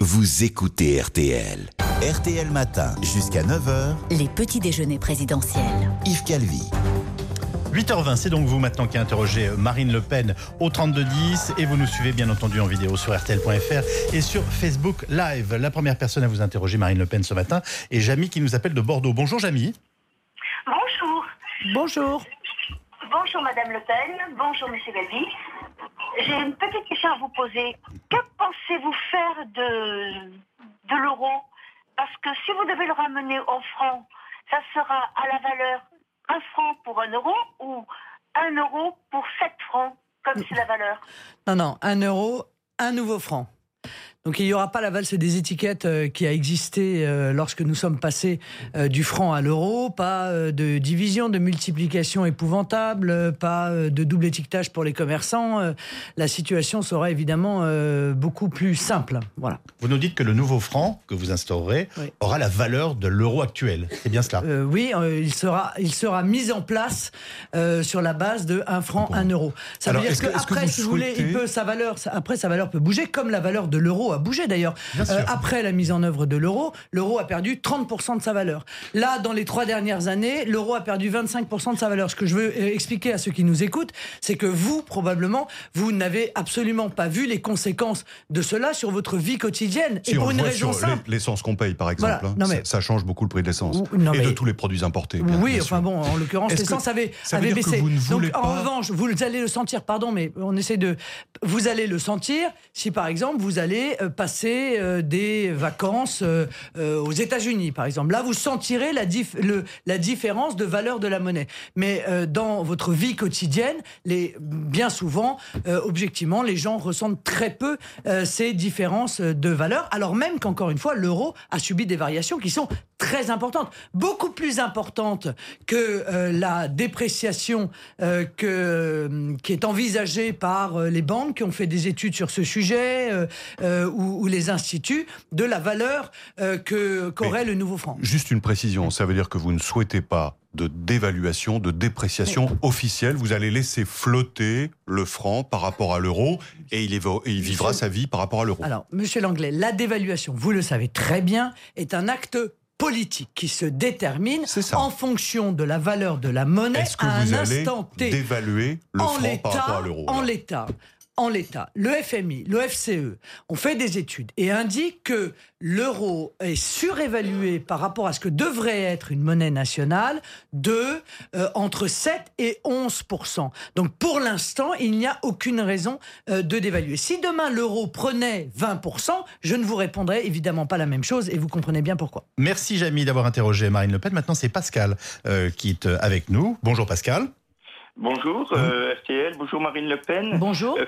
vous écoutez RTL. RTL Matin, jusqu'à 9h, Les petits déjeuners présidentiels. Yves Calvi. 8h20, c'est donc vous maintenant qui interrogez Marine Le Pen au 3210 et vous nous suivez bien entendu en vidéo sur RTL.fr et sur Facebook Live. La première personne à vous interroger Marine Le Pen ce matin est Jamie qui nous appelle de Bordeaux. Bonjour Jamie. Bonjour. Bonjour. Bonjour Madame Le Pen, bonjour Monsieur Galvi. J'ai une petite question à vous poser. Que pensez-vous faire de l'euro? Parce que si vous devez le ramener en francs, ça sera à la valeur 1 franc pour 1 euro ou 1 euro pour 7 francs, comme c'est la valeur? Non, 1 euro, un nouveau franc. Donc il n'y aura pas la valse des étiquettes qui a existé lorsque nous sommes passés du franc à l'euro, pas de division, de multiplication épouvantable, pas de double étiquetage pour les commerçants. La situation sera évidemment beaucoup plus simple. Voilà. Vous nous dites que le nouveau franc que vous instaurerez aura la valeur de l'euro actuel. C'est bien cela? Oui, il sera mis en place sur la base de 1 franc, 1 euro. Ça veut dire qu'après, si vous voulez, sa valeur peut bouger, comme la valeur de l'euro a bougé d'ailleurs. Après la mise en œuvre de l'euro a perdu 30% de sa valeur. Là, dans les 3 dernières années, l'euro a perdu 25% de sa valeur. Ce que je veux expliquer à ceux qui nous écoutent, c'est que vous, probablement, vous n'avez absolument pas vu les conséquences de cela sur votre vie quotidienne. Si, et pour une raison simple. L'essence qu'on paye, par exemple, voilà. Non, mais... ça change beaucoup le prix de l'essence. Et de tous les produits importés. Oui, enfin bon, en l'occurrence, l'essence avait baissé. Donc, en revanche, vous allez le sentir, pardon, mais vous allez le sentir si, par exemple, vous allez passer des vacances aux États-Unis, par exemple. Là, vous sentirez la différence de valeur de la monnaie. Mais dans votre vie quotidienne, bien souvent, objectivement, les gens ressentent très peu ces différences de valeur, alors même qu'encore une fois, l'euro a subi des variations qui sont très importantes, beaucoup plus importantes que la dépréciation qui est envisagée par les banques qui ont fait des études sur ce sujet ou les instituts, de la valeur qu'aurait le nouveau franc. Juste une précision, ça veut dire que vous ne souhaitez pas de dévaluation, de dépréciation officielle. Vous allez laisser flotter le franc par rapport à l'euro et il vivra sa vie par rapport à l'euro. Alors, Monsieur Langlais, la dévaluation, vous le savez très bien, est un acte politique qui se détermine en fonction de la valeur de la monnaie à un instant T. Est-ce que vous allez dévaluer le franc par rapport à l'euro? En l'état, le FMI, le FCE ont fait des études et indiquent que l'euro est surévalué par rapport à ce que devrait être une monnaie nationale de entre 7 et 11%. Donc pour l'instant, il n'y a aucune raison de dévaluer. Si demain l'euro prenait 20%, je ne vous répondrai évidemment pas la même chose et vous comprenez bien pourquoi. Merci Jamie d'avoir interrogé Marine Le Pen. Maintenant c'est Pascal qui est avec nous. Bonjour Pascal. Bonjour RTL, bonjour Marine Le Pen. Bonjour.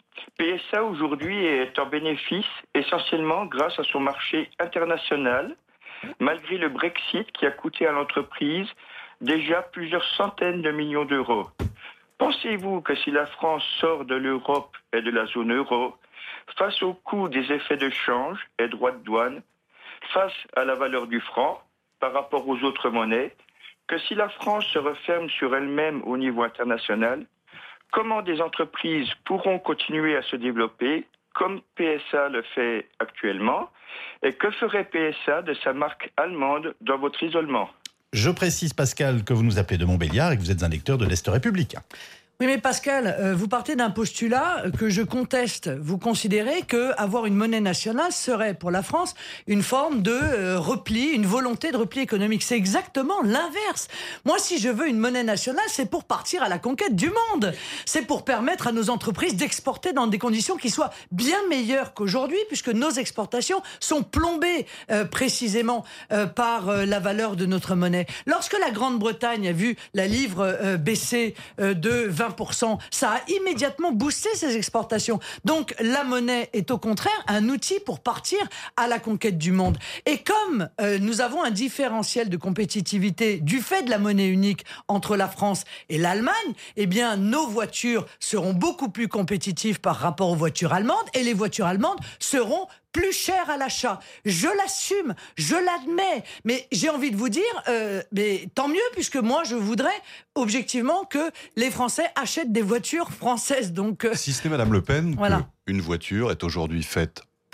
PSA aujourd'hui est en bénéfice essentiellement grâce à son marché international, malgré le Brexit qui a coûté à l'entreprise déjà plusieurs centaines de millions d'euros. Pensez-vous que si la France sort de l'Europe et de la zone euro, face au coût des effets de change et droits de douane, face à la valeur du franc par rapport aux autres monnaies, que si la France se referme sur elle-même au niveau international, comment des entreprises pourront continuer à se développer comme PSA le fait actuellement? Et que ferait PSA de sa marque allemande dans votre isolement? Je précise, Pascal, que vous nous appelez de Montbéliard et que vous êtes un lecteur de l'Est républicain. Oui, mais Pascal, vous partez d'un postulat que je conteste. Vous considérez qu'avoir une monnaie nationale serait pour la France une forme de repli, une volonté de repli économique. C'est exactement l'inverse. Moi, si je veux une monnaie nationale, c'est pour partir à la conquête du monde. C'est pour permettre à nos entreprises d'exporter dans des conditions qui soient bien meilleures qu'aujourd'hui, puisque nos exportations sont plombées précisément par la valeur de notre monnaie. Lorsque la Grande-Bretagne a vu la livre baisser de 20%, ça a immédiatement boosté ses exportations. Donc la monnaie est au contraire un outil pour partir à la conquête du monde. Et comme nous avons un différentiel de compétitivité du fait de la monnaie unique entre la France et l'Allemagne, eh bien nos voitures seront beaucoup plus compétitives par rapport aux voitures allemandes et les voitures allemandes seront plus cher à l'achat. Je l'assume, je l'admets, mais j'ai envie de vous dire, mais tant mieux, puisque moi je voudrais objectivement que les Français achètent des voitures françaises. Donc, si ce n'est Madame Le Pen, voilà. Une voiture est aujourd'hui faite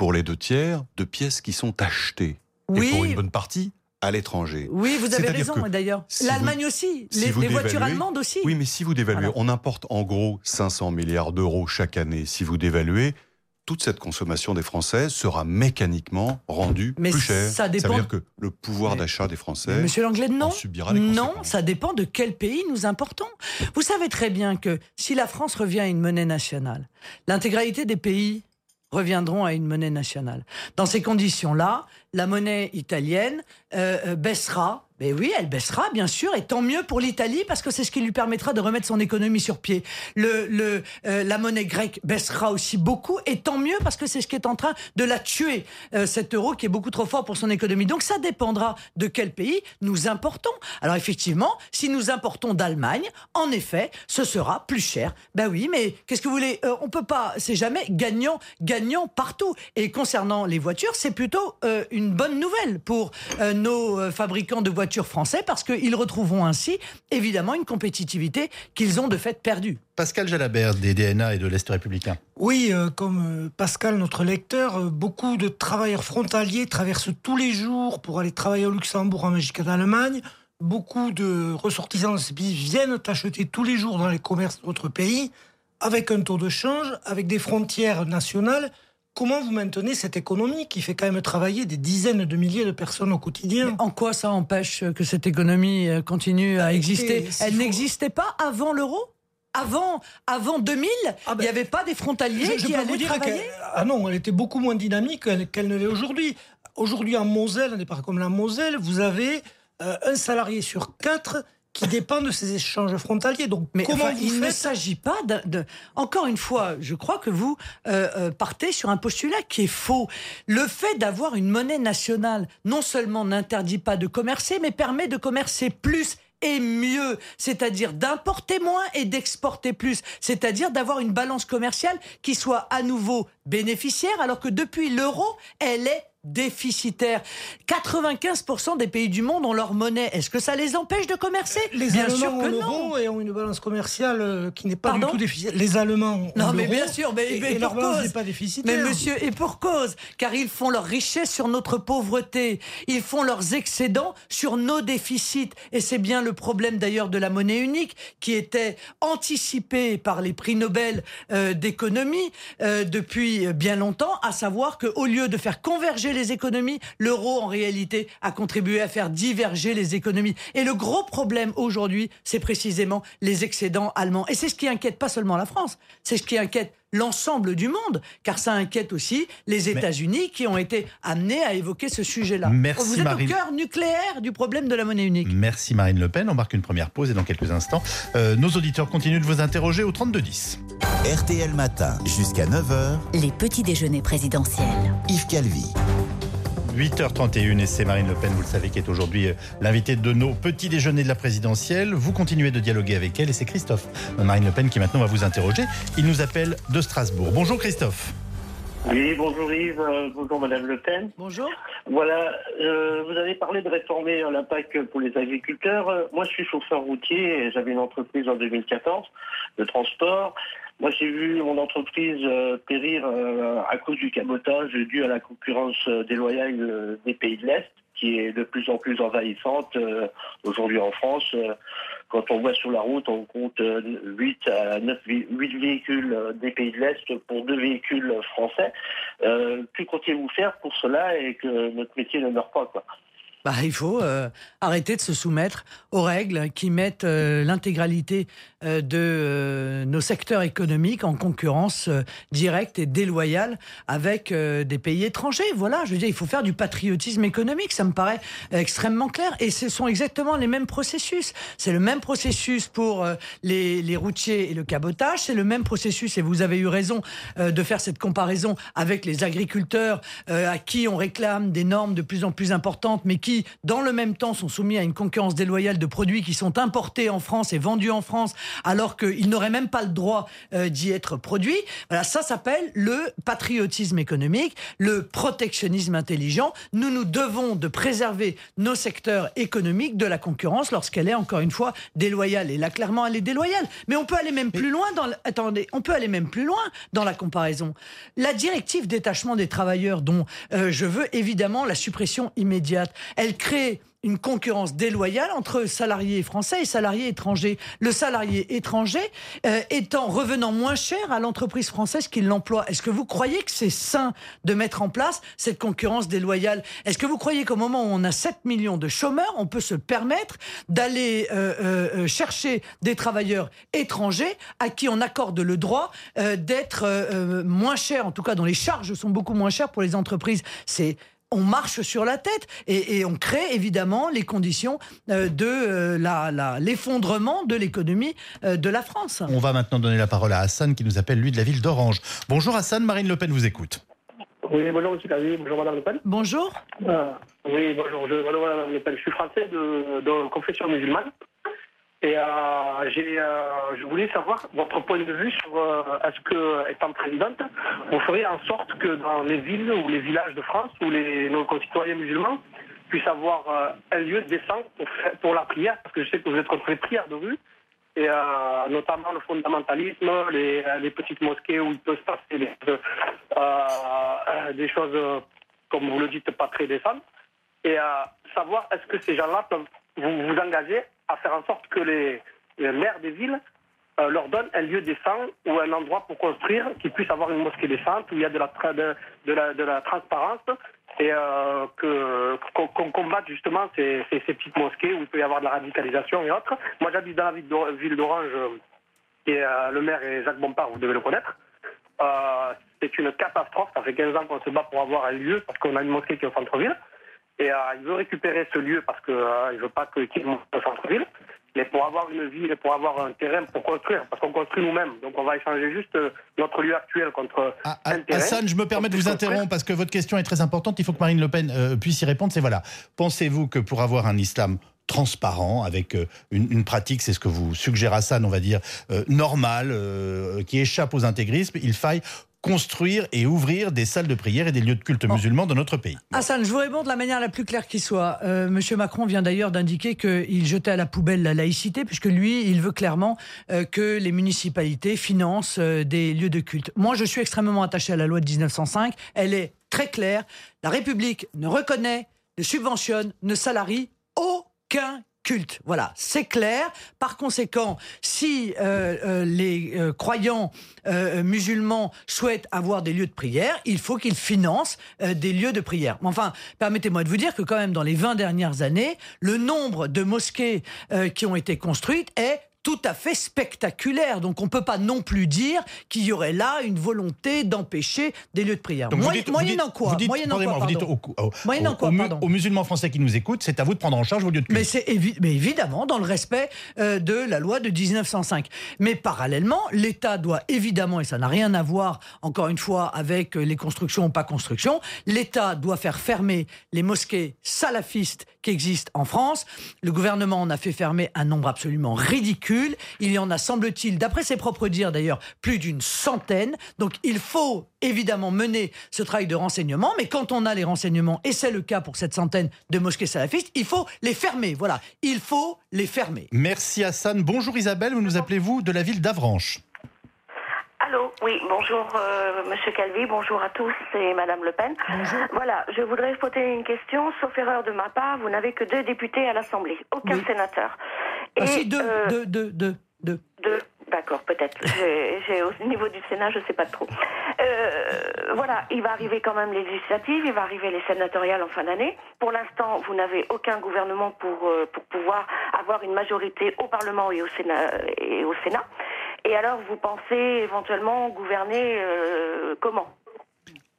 pour les 2/3 de pièces qui sont achetées. Oui. Et pour une bonne partie, à l'étranger. Oui, vous avez C'est-à-dire raison que d'ailleurs. si L'Allemagne vous- aussi, si les vous voitures dévaluez- allemandes aussi. Oui, mais si vous dévaluez, Voilà. on importe en gros 500 milliards d'euros chaque année. Si vous dévaluez, toute cette consommation des Français sera mécaniquement rendue Mais plus chère. ça dépend- veut dire que le pouvoir d'achat des Français Monsieur Langlais, non. en subira les Non, conséquences. ça dépend de quel pays nous importons. Vous savez très bien que si la France revient à une monnaie nationale, l'intégralité des pays reviendront à une monnaie nationale. Dans ces conditions-là, la monnaie italienne baissera. Mais oui, elle baissera, bien sûr, et tant mieux pour l'Italie, parce que c'est ce qui lui permettra de remettre son économie sur pied. La monnaie grecque baissera aussi beaucoup, et tant mieux, parce que c'est ce qui est en train de la tuer, cet euro qui est beaucoup trop fort pour son économie. Donc ça dépendra de quel pays nous importons. Alors effectivement, si nous importons d'Allemagne, en effet, ce sera plus cher. Ben oui, mais qu'est-ce que vous voulez ? On peut pas, c'est jamais gagnant partout. Et concernant les voitures, c'est plutôt une bonne nouvelle pour nos fabricants de voitures français, parce qu'ils retrouveront ainsi, évidemment, une compétitivité qu'ils ont de fait perdue. Pascal Jalabert, des DNA et de l'Est républicain. Oui, comme Pascal, notre lecteur, beaucoup de travailleurs frontaliers traversent tous les jours pour aller travailler au Luxembourg, en Belgique et en Allemagne. Beaucoup de ressortissants de ces pays viennent acheter tous les jours dans les commerces de notre pays, avec un taux de change, avec des frontières nationales. Comment vous maintenez cette économie qui fait quand même travailler des dizaines de milliers de personnes au quotidien ? Mais en quoi ça empêche que cette économie continue à exister ? Elle n'existait pas avant l'euro ? Avant 2000, il n'y avait pas des frontaliers qui allaient travailler ? Ah non, elle était beaucoup moins dynamique qu'elle ne l'est aujourd'hui. Aujourd'hui, en Moselle, un départ comme la Moselle, vous avez un salarié sur 4 qui dépend de ces échanges frontaliers. Donc, mais comment vous il faites ? ne s'agit pas de... Encore une fois, je crois que vous partez sur un postulat qui est faux. Le fait d'avoir une monnaie nationale, non seulement n'interdit pas de commercer, mais permet de commercer plus et mieux, c'est-à-dire d'importer moins et d'exporter plus, c'est-à-dire d'avoir une balance commerciale qui soit à nouveau bénéficiaire, alors que depuis l'euro, elle est déficitaire. 95% des pays du monde ont leur monnaie. Est-ce que ça les empêche de commercer ? Les Allemands sûr que ont non. l'euro et ont une balance commerciale qui n'est pas Pardon ? du tout déficitaire. Les Allemands ont Non, mais l'euro bien sûr, mais et leur pour balance cause. n'est pas déficitaire. Mais monsieur, et pour cause, car ils font leur richesse sur notre pauvreté, ils font leurs excédents sur nos déficits. Et c'est bien le problème d'ailleurs de la monnaie unique, qui était anticipée par les prix Nobel d'économie depuis bien longtemps, à savoir qu'au lieu de faire converger les économies, l'euro en réalité a contribué à faire diverger les économies. Et le gros problème aujourd'hui, c'est précisément les excédents allemands. Et c'est ce qui inquiète pas seulement la France, c'est ce qui inquiète l'ensemble du monde, car ça inquiète aussi les États-Unis qui ont été amenés à évoquer ce sujet-là. Merci, Vous êtes Marine. au cœur nucléaire du problème de la monnaie unique. Merci Marine Le Pen. On marque une première pause et dans quelques instants, nos auditeurs continuent de vous interroger au 3210. RTL Matin, jusqu'à 9h, Les petits déjeuners présidentiels. Yves Calvi. 8h31 et c'est Marine Le Pen, vous le savez, qui est aujourd'hui l'invitée de nos petits déjeuners de la présidentielle. Vous continuez de dialoguer avec elle et c'est Christophe Marine Le Pen qui maintenant va vous interroger. Il nous appelle de Strasbourg. Bonjour Christophe. Oui, bonjour Yves, bonjour Madame Le Pen. Bonjour. Voilà, vous avez parlé de réformer la PAC pour les agriculteurs. Moi, je suis chauffeur routier et j'avais une entreprise en 2014 de transport. Moi, j'ai vu mon entreprise périr à cause du cabotage dû à la concurrence déloyale des pays de l'Est, qui est de plus en plus envahissante aujourd'hui en France. Quand on voit sur la route, on compte 8 véhicules des pays de l'Est pour 2 véhicules français. Que comptez-vous faire pour cela et que notre métier ne meure pas, quoi ? Il faut arrêter de se soumettre aux règles qui mettent l'intégralité de nos secteurs économiques en concurrence directe et déloyale avec des pays étrangers. Voilà, je veux dire, il faut faire du patriotisme économique, ça me paraît extrêmement clair. Et ce sont exactement les mêmes processus. C'est le même processus pour les routiers et le cabotage, c'est le même processus, et vous avez eu raison de faire cette comparaison avec les agriculteurs à qui on réclame des normes de plus en plus importantes, mais qui qui, dans le même temps, sont soumis à une concurrence déloyale de produits qui sont importés en France et vendus en France, alors qu'ils n'auraient même pas le droit d'y être produits. Voilà, ça s'appelle le patriotisme économique, le protectionnisme intelligent. Nous devons de préserver nos secteurs économiques de la concurrence lorsqu'elle est, encore une fois, déloyale. Et là, clairement, elle est déloyale. Mais on peut aller même plus loin on peut aller même plus loin dans la comparaison. La directive détachement des travailleurs, dont je veux évidemment la suppression immédiate, elle crée une concurrence déloyale entre salariés français et salariés étrangers. Le salarié étranger revenant moins cher à l'entreprise française qui l'emploie. Est-ce que vous croyez que c'est sain de mettre en place cette concurrence déloyale? Est-ce que vous croyez qu'au moment où on a 7 millions de chômeurs, on peut se permettre d'aller chercher des travailleurs étrangers à qui on accorde le droit d'être moins chers, en tout cas dont les charges sont beaucoup moins chères pour les entreprises? On marche sur la tête et on crée évidemment les conditions de l'effondrement de l'économie de la France. On va maintenant donner la parole à Hassan qui nous appelle, lui, de la ville d'Orange. Bonjour Hassan, Marine Le Pen vous écoute. Oui, bonjour M. Calvi, bonjour Mme Le Pen. Bonjour. Oui, bonjour, bonjour Mme Le Pen. Je suis français de confession musulmane. Et je voulais savoir votre point de vue sur est-ce que, étant présidente, vous feriez en sorte que dans les villes ou les villages de France, où nos concitoyens musulmans puissent avoir un lieu décent pour la prière, parce que je sais que vous êtes contre les prières de rue, et notamment le fondamentalisme, les petites mosquées où il peut se passer des choses, comme vous le dites, pas très décentes, et savoir est-ce que ces gens-là peuvent vous engager à faire en sorte que les maires des villes leur donnent un lieu décent ou un endroit pour construire, qu'ils puissent avoir une mosquée décente où il y a de la transparence et qu'on combatte justement ces petites mosquées où il peut y avoir de la radicalisation et autres. Moi j'habite dans la ville d'Orange et le maire est Jacques Bompard, vous devez le connaître. C'est une catastrophe, ça fait 15 ans qu'on se bat pour avoir un lieu parce qu'on a une mosquée qui est au centre-ville. Et il veut récupérer ce lieu parce qu'il ne veut pas qu'il y ait un centre-ville. Mais pour avoir une ville, pour avoir un terrain pour construire, parce qu'on construit nous-mêmes. Donc on va échanger juste notre lieu actuel contre un terrain. Hassan, je me permets de vous interrompre parce que votre question est très importante. Il faut que Marine Le Pen puisse y répondre. C'est voilà. Pensez-vous que pour avoir un islam transparent, avec une pratique, c'est ce que vous suggère Hassan, on va dire, normale, qui échappe aux intégrismes, il faille construire et ouvrir des salles de prière et des lieux de culte musulmans dans notre pays. Hassan, je vous réponds de la manière la plus claire qui soit. Monsieur Macron vient d'ailleurs d'indiquer qu'il jetait à la poubelle la laïcité, puisque lui, il veut clairement que les municipalités financent des lieux de culte. Moi, je suis extrêmement attaché à la loi de 1905. Elle est très claire. La République ne reconnaît, ne subventionne, ne salarie aucun culte. Voilà, c'est clair. Par conséquent, si les croyants musulmans souhaitent avoir des lieux de prière, il faut qu'ils financent des lieux de prière. Enfin, permettez-moi de vous dire que quand même dans les 20 dernières années, le nombre de mosquées qui ont été construites est tout à fait spectaculaire. Donc on ne peut pas non plus dire qu'il y aurait là une volonté d'empêcher des lieux de prière. Moyennant quoi, aux musulmans français qui nous écoutent, c'est à vous de prendre en charge vos lieux de culte. Mais évidemment, dans le respect de la loi de 1905. Mais parallèlement, l'État doit évidemment, et ça n'a rien à voir, encore une fois, avec les constructions ou pas constructions, l'État doit faire fermer les mosquées salafistes qui existent en France. Le gouvernement en a fait fermer un nombre absolument ridicule. Il y en a, semble-t-il, d'après ses propres dires d'ailleurs, plus d'une centaine. Donc il faut évidemment mener ce travail de renseignement, mais quand on a les renseignements, et c'est le cas pour cette centaine de mosquées salafistes, il faut les fermer. Voilà, il faut les fermer. Merci Hassan. Bonjour Isabelle, vous nous appelez-vous de la ville d'Avranches. Allô, oui, bonjour Monsieur Calvi, bonjour à tous et Madame Le Pen. Bonjour. Voilà, je voudrais poser une question, sauf erreur de ma part, vous n'avez que 2 députés à l'Assemblée, aucun sénateur. Ah, si, deux. D'accord, peut-être. Au niveau du Sénat, je ne sais pas trop. Voilà, il va arriver quand même les législatives, il va arriver les sénatoriales en fin d'année. Pour l'instant, vous n'avez aucun gouvernement pour pouvoir avoir une majorité au Parlement et au Sénat. Et alors, vous pensez éventuellement gouverner comment ?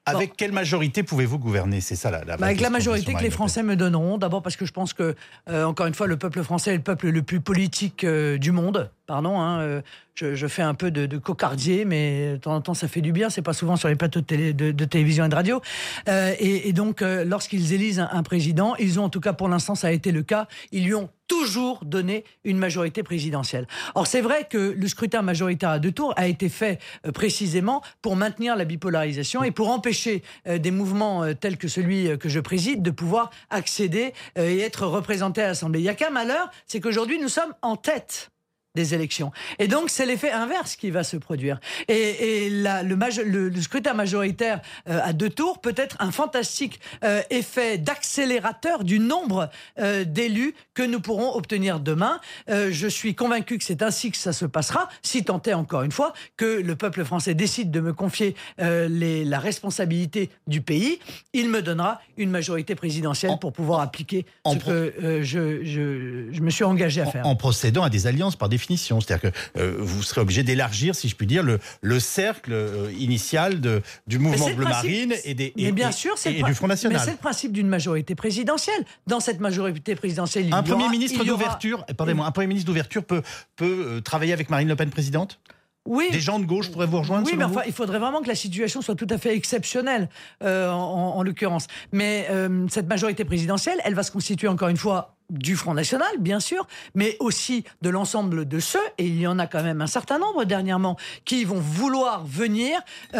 Avec quelle majorité pouvez-vous gouverner? C'est ça la avec la majorité que les Marine Le Pen. Français me donneront. D'abord parce que je pense que, encore une fois, le peuple français est le peuple le plus politique du monde. Pardon, je fais un peu de cocardier, mais de temps en temps ça fait du bien. C'est pas souvent sur les plateaux de télévision et de radio. Et donc, lorsqu'ils élisent un président, ils ont, en tout cas pour l'instant, ça a été le cas, ils lui ont toujours donné une majorité présidentielle. Or, c'est vrai que le scrutin majoritaire à 2 tours a été fait précisément pour maintenir la bipolarisation et pour empêcher des mouvements tels que celui que je préside de pouvoir accéder et être représentés à l'Assemblée. Il y a qu'un malheur, c'est qu'aujourd'hui nous sommes en tête des élections. Et donc, c'est l'effet inverse qui va se produire. Et le scrutin majoritaire à 2 tours peut être un fantastique effet d'accélérateur du nombre d'élus que nous pourrons obtenir demain. Je suis convaincu que c'est ainsi que ça se passera, si tant est, encore une fois, que le peuple français décide de me confier la responsabilité du pays. Il me donnera une majorité présidentielle pour pouvoir appliquer ce que je me suis engagé à faire. En procédant à des alliances par définition. C'est-à-dire que vous serez obligé d'élargir, si je puis dire, le cercle initial du mouvement Bleu Marine et du Front National. Mais c'est le principe d'une majorité présidentielle. Dans cette majorité présidentielle, un Premier ministre d'ouverture peut travailler avec Marine Le Pen présidente ? Oui. Des gens de gauche pourraient vous rejoindre? Oui, mais enfin, il faudrait vraiment que la situation soit tout à fait exceptionnelle, en l'occurrence. Mais cette majorité présidentielle, elle va se constituer encore une fois du Front National, bien sûr, mais aussi de l'ensemble de ceux, et il y en a quand même un certain nombre dernièrement, qui vont vouloir venir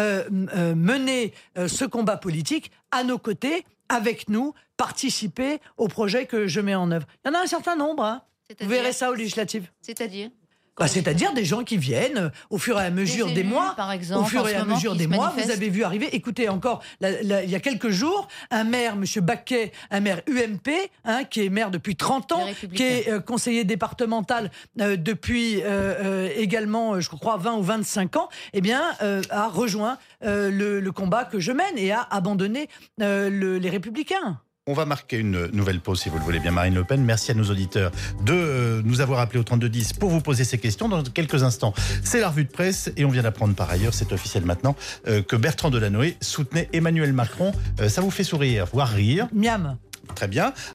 mener ce combat politique à nos côtés, avec nous, participer au projet que je mets en œuvre. Il y en a un certain nombre, hein. Vous verrez ça aux législatives. C'est-à-dire des gens qui viennent au fur et à mesure des mois. Par exemple, au fur et à mesure des mois, vous avez vu arriver. Écoutez, encore, il y a quelques jours, un maire, M. Baquet, un maire UMP, qui est maire depuis 30 ans, qui est conseiller départemental depuis également, je crois, 20 ou 25 ans, a rejoint le combat que je mène et a abandonné les Républicains. On va marquer une nouvelle pause, si vous le voulez bien, Marine Le Pen. Merci à nos auditeurs de nous avoir appelés au 3210 pour vous poser ces questions. Dans quelques instants, c'est la revue de presse. Et on vient d'apprendre par ailleurs, c'est officiel maintenant, que Bertrand Delanoë soutenait Emmanuel Macron. Ça vous fait sourire, voire rire? Miam. Très bien.